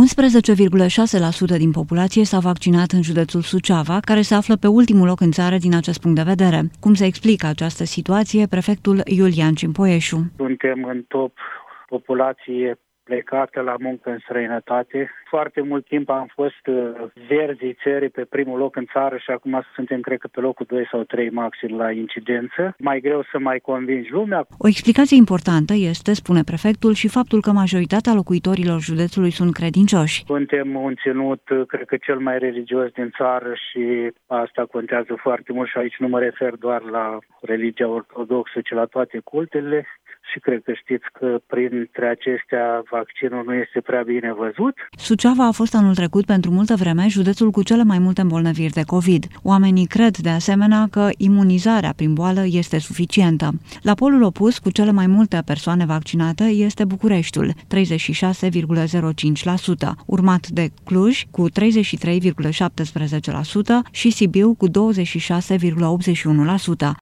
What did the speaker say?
11,6% din populație s-a vaccinat în județul Suceava, care se află pe ultimul loc în țară din acest punct de vedere. Cum se explică această situație, prefectul Iulian Cimpoieșu? Suntem în top populație plecată la muncă în străinătate. Foarte mult timp am fost verzii țării pe primul loc în țară și acum suntem, cred că, pe locul 2 sau 3 maxim la incidență. Mai greu să mai convingi lumea. O explicație importantă este, spune prefectul, și faptul că majoritatea locuitorilor județului sunt credincioși. Suntem un ținut, cred că, cel mai religios din țară și asta contează foarte mult și aici nu mă refer doar la religia ortodoxă, ci la toate cultele. Și cred că știți că printre acestea vaccinul nu este prea bine văzut. Suceava a fost anul trecut pentru multă vreme județul cu cele mai multe îmbolnăviri de COVID. Oamenii cred de asemenea că imunizarea prin boală este suficientă. La polul opus, cu cele mai multe persoane vaccinate, este Bucureștiul, 36,05%, urmat de Cluj cu 33,17% și Sibiu cu 26,81%.